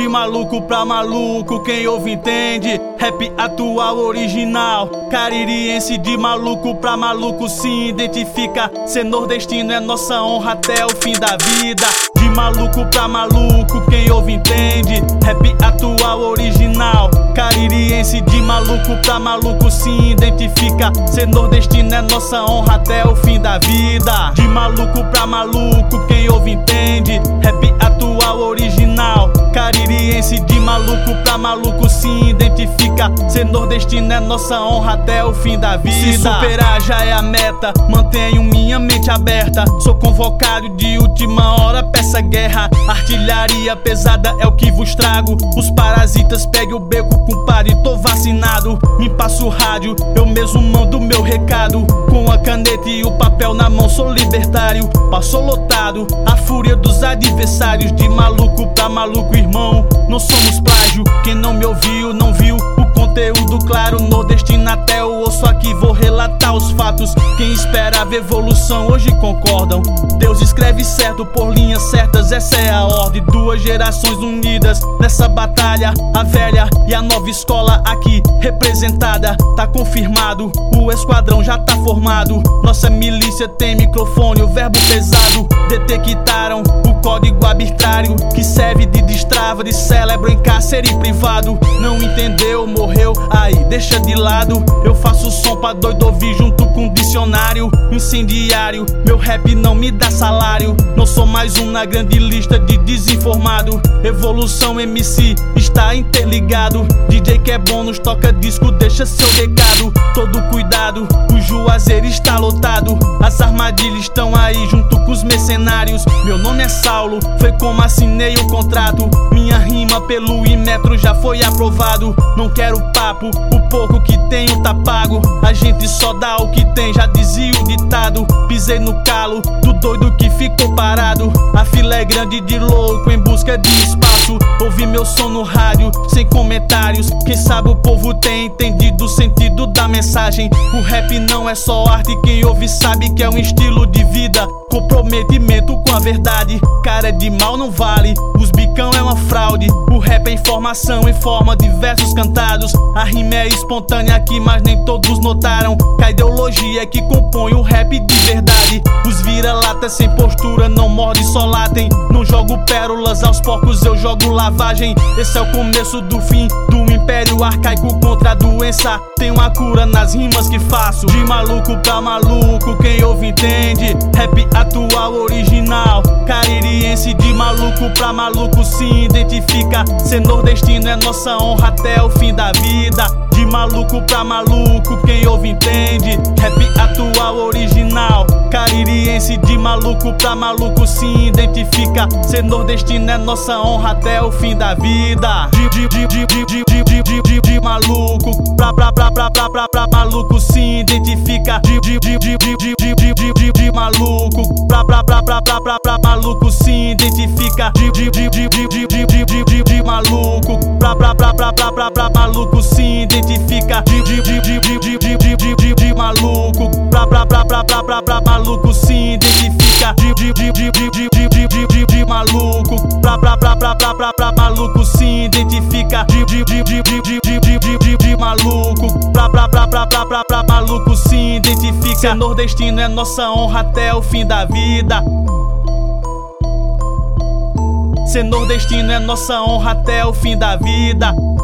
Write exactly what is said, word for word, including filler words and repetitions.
De maluco pra maluco, quem ouve entende. Rap atual original, caririense. De maluco pra maluco se identifica. Ser nordestino é nossa honra até o fim da vida. De maluco pra maluco, quem ouve entende. Rap atual original, caririense. De maluco pra maluco se identifica. Ser nordestino é nossa honra até o fim da vida. De maluco pra maluco, quem ouve entende. Rap atual original, caririense. De maluco pra maluco se identifica. Ser nordestino é nossa honra até o fim da vida. Se superar já é a meta, mantenho minha mente aberta. Sou convocado de última hora pra essa guerra. Artilharia pesada é o que vos trago. Os parasitas peguem o beco, compadre, tô vacinado. Me passo o rádio, eu mesmo mando meu recado. Com a caneta e o papel na mão sou libertário. Passou lotado, a fúria dos adversários. De maluco pra maluco, irmão, não somos plágio. Quem não me ouviu, não viu o conteúdo claro. Nordestino até o osso, aqui vou relatar os fatos. Quem esperava evolução hoje concordam. Deus escreve certo por linhas certas, essa é a ordem. Duas gerações unidas nessa batalha. A velha e a nova escola aqui representada. Tá confirmado, o esquadrão já tá formado. Nossa milícia tem microfone, o verbo pesado. Detectaram o código arbitrário que serve de destrava de cérebro em cárcere privado. Não entendeu, morreu, aí deixa de lado. Eu faço som pra doido ouvir junto com dicionário. Incendiário, meu rap não me dá salário. Não sou mais um na grande lista de desinformado. Evolução M C está interligado. D J que é bom nos toca disco, deixa seu recado. Todo cuidado, o Juazeiro está lotado. As armadilhas estão aí junto com os mercenários. Meu nome é Saulo, foi como assinei o contrato. Minha rima pelo Imetro já foi aprovado. Não quero papo, o pouco que tenho tá pago. A gente só dá o que tem, já dizia o ditado. Pisei no calo do doido que ficou parado. A fila é grande de louco em busca de espaço. Ouvi meu som no rádio, sem comentários. Quem sabe o povo tem entendido o sentido da mensagem. O rap não é só arte, quem ouve sabe que é um estilo de vida. Comprometimento com a verdade, cara de mal não vale. Os bicão é uma fraude, o rap é informação em forma de versos cantados. A rima é espontânea aqui, mas nem todos notaram que a ideologia é que compõe o rap de verdade. Os vira-lata sem postura não morde, só latem. Não jogo pérolas aos porcos, eu jogo lavagem. Esse é o começo do fim do império arcaico contra a doença. Tem uma cura nas rimas que faço. De maluco pra maluco, quem ouve entende. Rap atual original, caririense. De maluco pra maluco se identifica. Ser nordestino é nossa honra até o fim da vida. De maluco pra maluco, quem ouve entende. Rap atual original, caririense. De maluco pra maluco se identifica. Ser nordestino é nossa honra até o fim da vida. De, de, de, de, de, de, de, de, de, de, de maluco pra, pra, pra, pra, pra, pra, pra maluco se identifica. De, de, de, de, de, de, de, de, de, de, de maluco pra, pra, pra, pra, pra, pra, pra maluco se identifica. De, de, de, de, de, de, de, de, de, de, de maluco pra, pra, pra, pra, pra, pra, pra maluco se identifica. De, de, de, de, de, de, de, de, de, de, de maluco pra, pra, pra, pra, pra, pra, pra maluco se identifica. De, de, de, de, de, de, de, de, de, de, de maluco pra, pra, pra, pra, pra, pra, pra maluco se identifica. De, de, de, de, de, de, de, de, de, de, de maluco pra, pra, pra, pra, pra, pra, pra maluco se identifica. Ser nordestino é nossa honra até o fim da vida. Ser nordestino é nossa honra até o fim da vida.